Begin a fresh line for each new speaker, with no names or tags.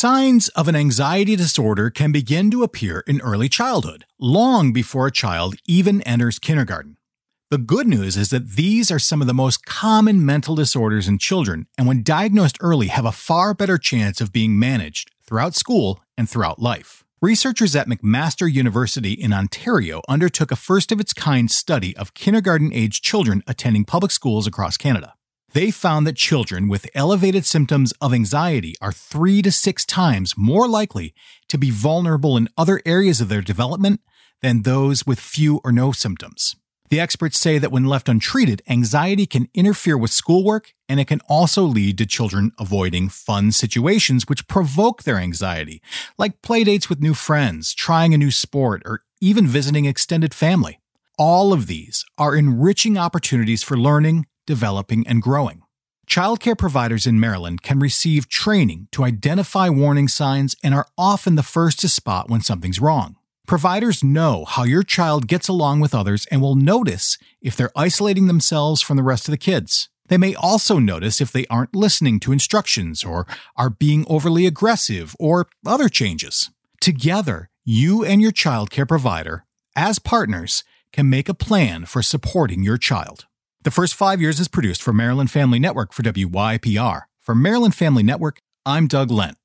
Signs of an anxiety disorder can begin to appear in early childhood, long before a child even enters kindergarten. The good news is that these are some of the most common mental disorders in children, and when diagnosed early have a far better chance of being managed throughout school and throughout life. Researchers at McMaster University in Ontario undertook a first-of-its-kind study of kindergarten-age children attending public schools across Canada. They found that children with elevated symptoms of anxiety are 3 to 6 times more likely to be vulnerable in other areas of their development than those with few or no symptoms. The experts say that when left untreated, anxiety can interfere with schoolwork, and it can also lead to children avoiding fun situations which provoke their anxiety, like playdates with new friends, trying a new sport, or even visiting extended family. All of these are enriching opportunities for learning, developing, and growing. Childcare providers in Maryland can receive training to identify warning signs and are often the first to spot when something's wrong. Providers know how your child gets along with others and will notice if they're isolating themselves from the rest of the kids. They may also notice if they aren't listening to instructions or are being overly aggressive or other changes. Together, you and your childcare provider, as partners, can make a plan for supporting your child. The First 5 Years is produced for Maryland Family Network for WYPR. For Maryland Family Network, I'm Doug Lent.